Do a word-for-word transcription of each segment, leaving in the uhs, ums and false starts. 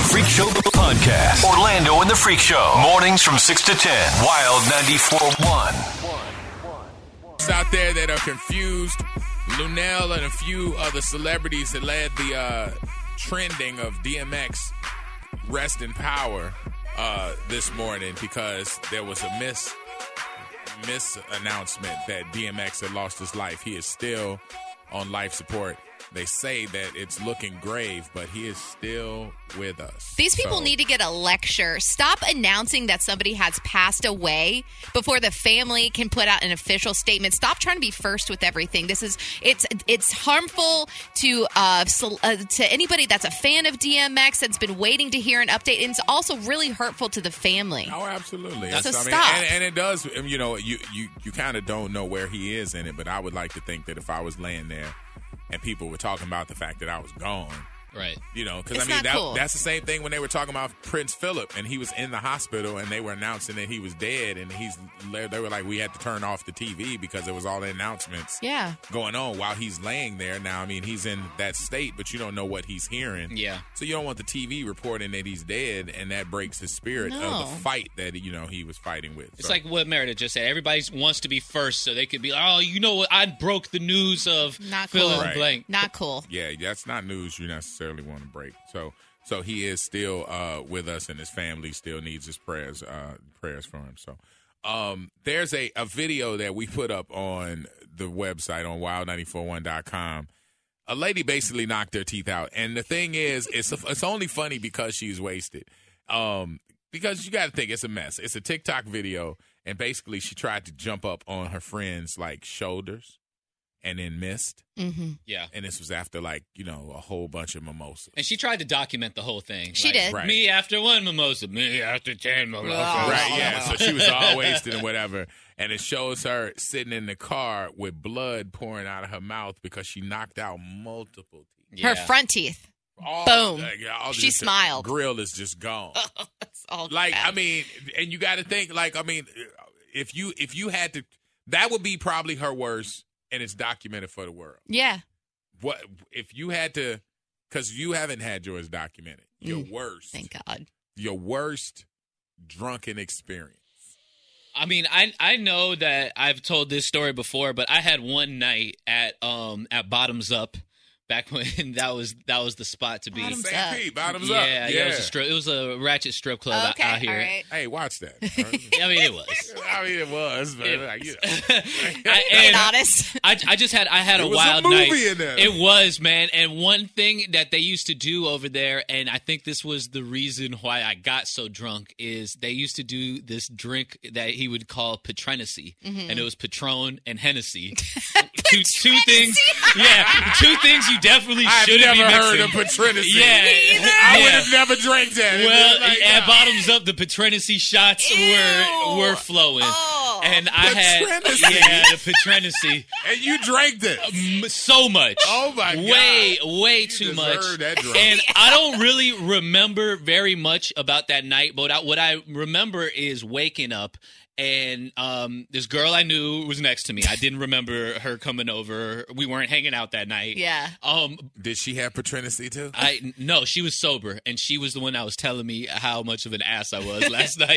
Freak Show Podcast. Orlando and the Freak Show. Mornings from six to ten. Wild ninety-four point one. Out there that are confused, Lunel and a few other celebrities that led the uh, trending of D M X rest in power uh, this morning because there was a miss miss announcement that D M X had lost his life. He is still on life support. They say that it's looking grave, but he is still with us. These people So- need to get a lecture. Stop announcing that somebody has passed away before the family can put out an official statement. Stop trying to be first with everything. This is it's it's harmful to uh, so, uh to anybody that's a fan of D M X that's been waiting to hear an update, and it's also really hurtful to the family. Oh, absolutely. So I mean, stop. And, and it does, you know, you, you, you kind of don't know where he is in it, but I would like to think that if I was laying there and people were talking about the fact that I was gone. Right. You know, because It's I mean, not that, cool. that's the same thing when they were talking about Prince Philip and he was in the hospital and they were announcing that he was dead and he's, they were like, we had to turn off the T V because there was all the announcements Yeah. going on while he's laying there. Now, I mean, he's in that state, but you don't know what he's hearing. Yeah. So you don't want the T V reporting that he's dead and that breaks his spirit No. of the fight that, you know, he was fighting with. It's So- like what Meredith just said. Everybody wants to be first so they could be, oh, you know what? I broke the news of Not fill cool. in the Right. blank. Not cool. Yeah, that's not news you necessarily want to break. So, so he is still uh, with us, and his family still needs his prayers, uh, prayers for him. So, um, there's a, a video that we put up on the website on wild nine four one dot com. A lady basically knocked her teeth out, and the thing is, it's it's only funny because she's wasted. Um, because you got to think it's a mess. It's a TikTok video, and basically she tried to jump up on her friend's like shoulders, and then missed. Mm-hmm. Yeah. And this was after, like, you know, a whole bunch of mimosas. And she tried to document the whole thing. She Like, did. Right. Me after one mimosa, me after ten mimosas. Right, yeah. So she was all wasted and whatever. And it shows her sitting in the car with blood pouring out of her mouth because she knocked out multiple teeth. Her Yeah. front teeth. All, Boom. like, all She just- smiled. Grill is just gone. It's all Like, bad. I mean, and you got to think, like, I mean, if you if you had to, that would be probably her worst, and it's documented for the world. Yeah. What if you had to? Because you haven't had yours documented. Your Mm, worst, Thank God. your worst drunken experience. I mean, I I know that I've told this story before, but I had one night at um at Bottoms Up back when that was that was the spot to be. Bottoms Saint up. Pete, bottoms yeah, up. yeah, it was a strip. It was a ratchet strip club Okay. out, out here. All right. Hey, watch that. I mean, it was. I mean, it was, but It- like, you know. I, Being and honest. I, I just had I had a It was a wild movie night. in there. It was, man. And one thing that they used to do over there, and I think this was the reason why I got so drunk, is they used to do this drink that he would call Patronacy, Mm-hmm. and it was Patron and Hennessy. two two things, yeah, two things you definitely I've shouldn't never be heard mixing. of Patronacy. Yeah, I yeah. would have never drank that. Well, Like, at nah. Bottoms Up, the Patronacy shots Ew. were were flowing, Oh. and I had Patronacy. yeah the Patronacy. And you drank this. M- so much. Oh, my God. Way, way You too deserve much. that drunk. And I don't really remember very much about that night, but I, what I remember is waking up and um, this girl I knew was next to me. I didn't remember her coming over. We weren't hanging out that night. Yeah. Um, Did she have Patronacy too? I no, she was sober, and she was the one that was telling me how much of an ass I was last night.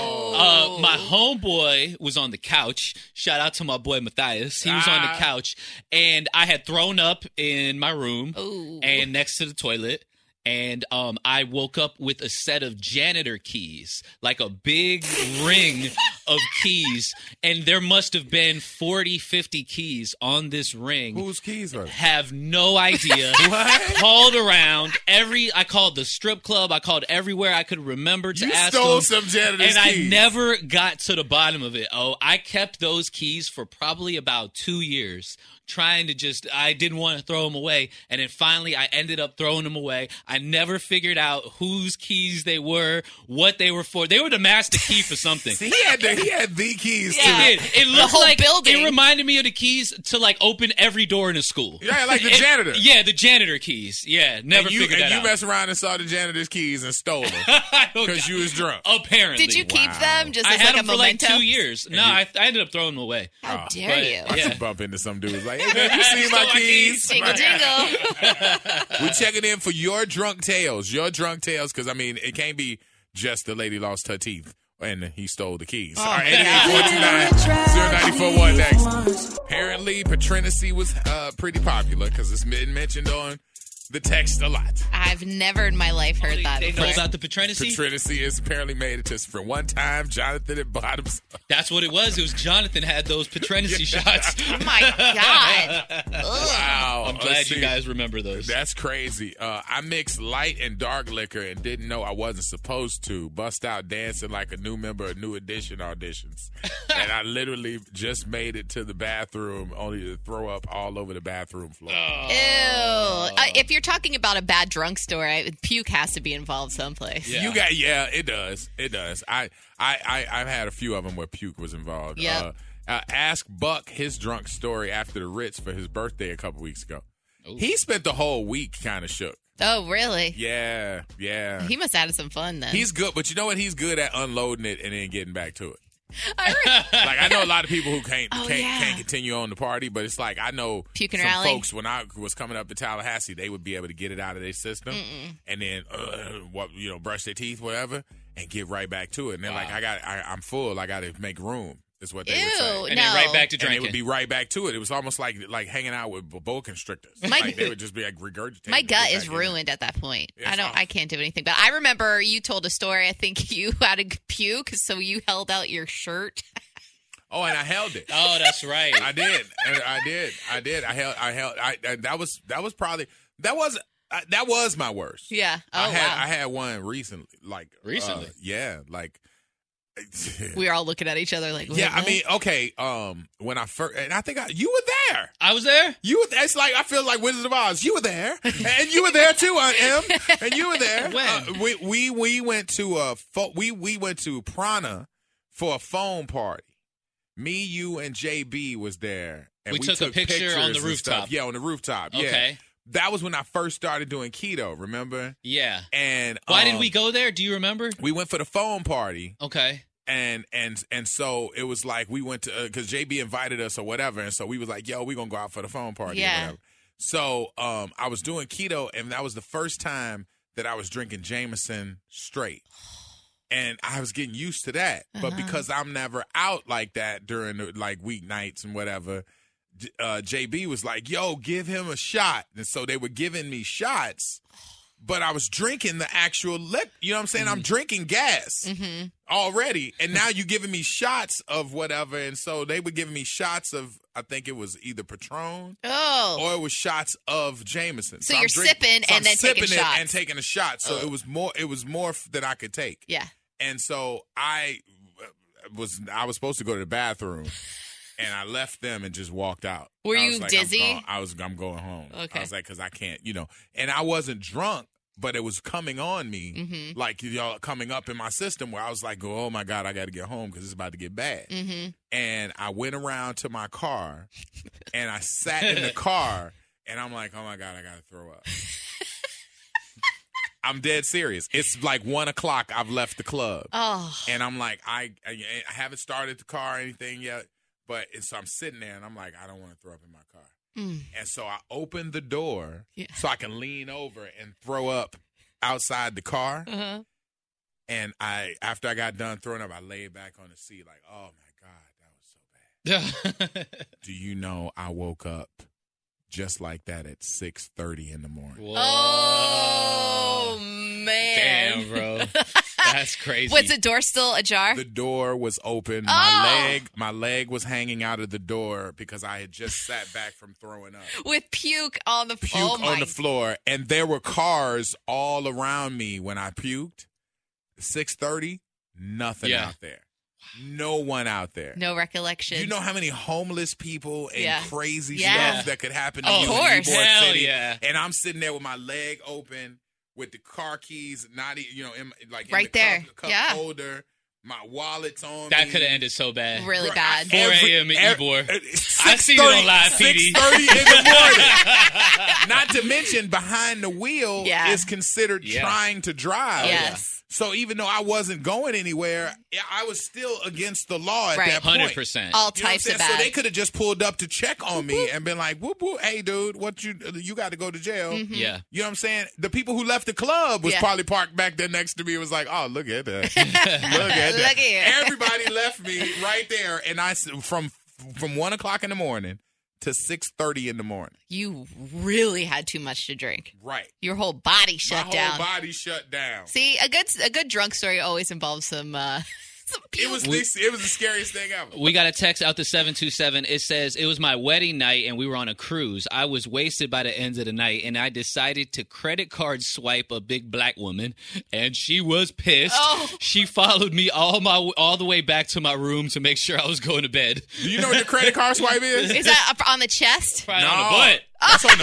Oh. Uh, my homeboy was on the couch. Shout out to my boy Matthias. He was on the Ah. couch, and I had thrown up in my room Ooh. and next to the toilet. And um, I woke up with a set of janitor keys, like a big ring of keys. And there must have been forty, fifty keys on this ring. Whose keys were? Have no idea. What? Called around every. I called the strip club. I called everywhere I could remember to You ask stole them. some janitor's and keys. I never got to the bottom of it. Oh, I kept those keys for probably about two years. Trying to just, I didn't want to throw them away. And then finally, I ended up throwing them away. I never figured out whose keys they were, what they were for. They were the master key for something. See, he had the, he had the keys Yeah. too. It did. It looked whole like building. it reminded me of the keys to like open every door in a school. Yeah, like the It- janitor. Yeah, the janitor keys. Yeah, never and you, figured and that you out. messed around and saw the janitor's keys and stole them I don't because got- you was drunk. Apparently. Did you keep Wow. them just I as had like them a for like memento? two years. No, you- I, I ended up throwing them away. How Oh, dare but- you? I Yeah. could bump into some dudes like, Hey, man, you see my keys? Jingle, jingle. We checking in for your drunk tales. Your drunk tales, because, I mean, it can't be just the lady lost her teeth and he stole the keys. Oh, All right, my eight eight four two nine, zero nine four one next. Apparently, Patrinacy was uh, pretty popular because it's been mentioned on the text a lot. I've never in my life heard that They before. know about the Patrinacy? Patrinacy has apparently made it to for one time. Jonathan at Bottoms. That's what it was. It was Jonathan had those Patrinacy shots. Oh, my God. Ugh. Wow. I'm Let's glad you see. guys remember those. That's crazy. Uh, I mixed light and dark liquor and didn't know I wasn't supposed to. Bust out dancing like a new member of New Edition auditions. And I literally just made it to the bathroom only to throw up all over the bathroom floor. Ew. Uh, if you're talking about a bad drunk story, puke has to be involved someplace. Yeah. You got, yeah, it does. It does. I, I, I, I've had a few of them where puke was involved. Yep. Uh, uh, ask Buck his drunk story after the Ritz for his birthday a couple weeks ago. Ooh. He spent the whole week kind of shook. Oh, really? Yeah, yeah. He must have had some fun then. He's good, but you know what? He's good at unloading it and then getting back to it. I re- Like I know a lot of people who can't Oh, can't, yeah. can't continue on the party, but it's like I know Puke and some rally. folks when I was coming up to Tallahassee, they would be able to get it out of their system and then uh, what you know brush their teeth, whatever, and get right back to it. And then like Wow. I got I, I'm full, I got to make room. Is what they Ew, would say. and no. then right back to And drinking. they would be right back to it. It was almost like like hanging out with boa constrictors. My- like they would just be like regurgitating. My to gut get is back in. ruined at that point. It's I don't. awful. I can't do anything. But I remember you told a story. I think you had to puke, so you held out your shirt. Oh, and I held it. Oh, that's right. I did. And I did. I did. I held. I held. I, I that was that was probably that was I, that was my worst. Yeah. Oh I had wow. I had one recently. Like Recently? uh, yeah. Like. we were all looking at each other like. Yeah. I what? mean, okay. Um, when I first, and I think I, you were there. I was there. You were. It's like I feel like Wizard of Oz. You were there, and you were there too, Aunt M. And you were there. When? Uh, we we we went to a fo- we we went to Prana for a phone party. Me, you, and J B was there. And We took a picture on the pictures and rooftop. stuff. Yeah, on the rooftop. Yeah. Okay. That was when I first started doing keto. Remember? Yeah. And Why um, did we go there? Do you remember? We went for the phone party. Okay. And and and so it was like we went to because J B invited us or whatever, and so we was like, "Yo, we gonna go out for the phone party." or Yeah. whatever. So um, I was doing keto, and that was the first time that I was drinking Jameson straight, and I was getting used to that. But because I'm never out like that during the, like weeknights and whatever, J- uh, J B was like, "Yo, give him a shot," and so they were giving me shots. But I was drinking the actual liquor. You know what I'm saying? I'm drinking gas already. And now you're giving me shots of whatever. And so they were giving me shots of, I think it was either Patron Oh. or it was shots of Jameson. So I'm you're sipping so and I'm then taking sipping it shots. and taking a shot. So it was more, it was more f- than I could take. Yeah. And so I uh, was, I was supposed to go to the bathroom. And I left them and just walked out. Were I you was like, dizzy? I'm, go- I was. I'm going home. Okay. I was like, because I can't, you know. And I wasn't drunk, but it was coming on me, Mm-hmm. like you know, coming up in my system where I was like, oh my god, I got to get home because it's about to get bad. Mm-hmm. And I went around to my car, and I sat in the car, and I'm like, oh my god, I got to throw up. I'm dead serious. It's like one o'clock. I've left the club. Oh. And I'm like, I, I I haven't started the car or anything yet, but it's, so I'm sitting there and I'm like, I don't want to throw up in my car. Mm. And so I opened the door Yeah. so I can lean over and throw up outside the car. Uh-huh. And I, after I got done throwing up, I laid back on the seat like, oh my God, that was so bad. Do you know I woke up just like that at six thirty in the morning? Whoa. Oh man. Damn, bro. That's crazy. Was the door still ajar? The door was open. My Oh. leg, my leg was hanging out of the door because I had just sat back from throwing up. With puke on the Puke oh my. on the floor, and there were cars all around me when I puked. six thirty, nothing Yeah. out there. No one out there. No recollection. You know how many homeless people and Yeah. crazy Yeah. stuff that could happen to Oh, you of in course. Newport Hell City? yeah. And I'm sitting there with my leg open, with the car keys, not e- you know, in, like in Right the there. cup, cup Yeah. holder. My wallet's on That me. could have ended so bad. really Bro, bad. four a.m. at every- Ybor. uh, I seen it on live, P D. six thirty in the morning. Not to mention, behind the wheel Yeah. is considered Yeah. trying to drive. Yes. So even though I wasn't going anywhere, I was still against the law at Right. that one point. hundred percent. All You know what I'm types saying? of bad. So they could have just pulled up to check on me and been like, whoop, whoop, hey, dude, what you you got to go to jail. Mm-hmm. Yeah. You know what I'm saying? The people who left the club was Yeah. probably parked back there next to me. It was like, oh, look at that. Look at that. Look here. Everybody left me right there. And I, s- from from one o'clock in the morning to six thirty in the morning. You really had too much to drink. Right. Your whole body shut My down. whole body shut down. See, a good a good drunk story always involves some uh, some It was, puke. the, it was the scariest thing ever. We got a text out to seven two seven. It says, it was my wedding night and we were on a cruise. I was wasted by the end of the night and I decided to credit card swipe a big black woman and she was pissed. Oh. She followed me all my all the way back to my room to make sure I was going to bed. Do you know what the credit card swipe is? Is that up on the chest? Right No. on the butt. That's on the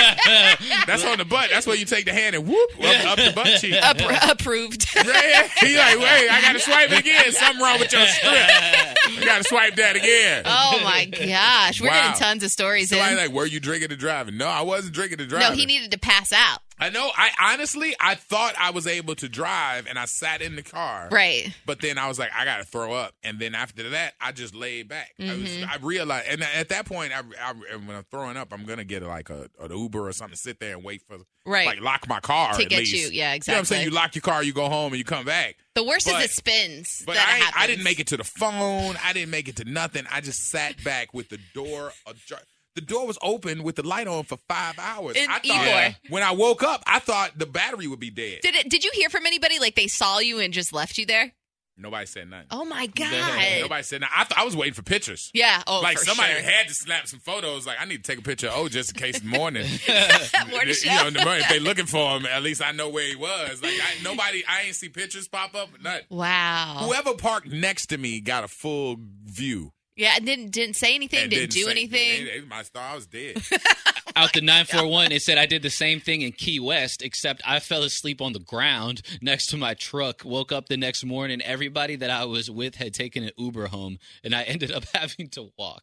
butt. That's on the butt. That's where you take the hand and whoop up, up the butt cheek. Appro- approved. Right? He like, wait, I got to swipe it again. Something wrong with your strip. I got to swipe that again. Oh my gosh, we're Wow. getting tons of stories Somebody in. like, were you drinking and driving? No, I wasn't drinking and driving. No, he needed to pass out. I know. I honestly, I thought I was able to drive, and I sat in the car. Right. But then I was like, I got to throw up. And then after that, I just laid back. I, was, Mm-hmm. I realized, and at that point, I, I, when I'm throwing up, I'm going to get like a, an Uber or something, sit there and wait for, Right. like lock my car To at get least. you- yeah, You know what I'm saying? exactly. You lock your car, you go home, and you come back. The worst But- is it spins. But that I, ain't- happens. I didn't make it to the phone. I didn't make it to nothing. I just sat back with the door ajar. The door was open with the light on for five hours. And I thought Igor. when I woke up, I thought the battery would be dead. Did it? Did you hear from anybody like they saw you and just left you there? Nobody said nothing. Oh my god. Nobody said nothing. I, th- I was waiting for pictures. Yeah. Oh, like for somebody sure. had to snap some photos. Like I need to take a picture. Oh, just in case in the morning. More to you show. know, in the morning, if they looking for him, at least I know where he was. Like I, nobody, I ain't see pictures pop up. Nothing. Wow. Whoever parked next to me got a full view. Yeah, and didn't didn't say anything. And Didn't, do say- anything. They, they, my star, I was dead. Out the nine four one, it said I did the same thing in Key West, except I fell asleep on the ground next to my truck. Woke up the next morning. Everybody that I was with had taken an Uber home, and I ended up having to walk.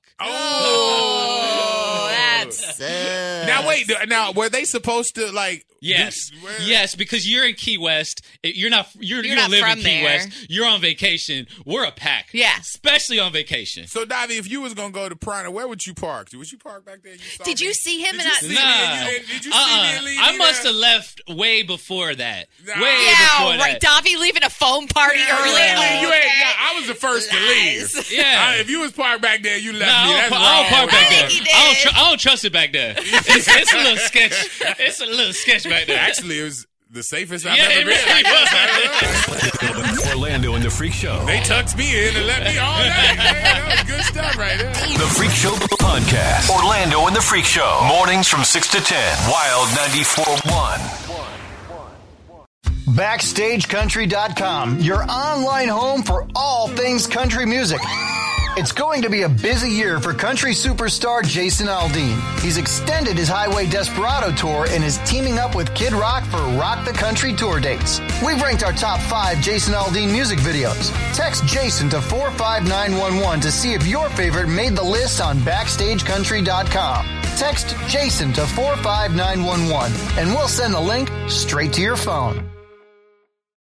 Oh, that sucks. Now wait, now were they supposed to like? Yes, do- where- yes, because you're in Key West. You're not. You're, You're you not don't live from in Key there. West. You're on vacation. We're a pack. Yeah. especially on vacation. So Davey, if you was gonna go to Prana, where would you park? Was you park back there? You saw Did me? you see him Did and you I- see me Nah, and you- and Did you see me uh-uh. and leave I me must there? have left way before that. Nah. Way Yeah, before right. that. Davy leaving a foam party Yeah, early. you ain't- Oh, you ain't- okay. yeah, I was the first to Lies. leave. Yeah. I- if you was parked back there, you left No, me. I That's don't, I don't wrong. park back I there. think he I don't, did. tr- I don't trust it back there. It's, it's a little sketch. It's a little sketch back there. Actually, it was the safest I've Yeah, ever it been. really I was. guess. I don't know. Orlando and the Freak Show. They tucked me in and let me all night. Man, that was good stuff right there. The Freak Show Podcast. Orlando and the Freak Show. Mornings from six to ten. Wild ninety-four point one. Backstage Country dot com, your online home for all things country music. It's going to be a busy year for country superstar Jason Aldean. He's extended his Highway Desperado tour and is teaming up with Kid Rock for Rock the Country tour dates. We've ranked our top five Jason Aldean music videos. Text Jason to four five nine one one to see if your favorite made the list on Backstage Country dot com. Text Jason to four five nine one one and we'll send the link straight to your phone.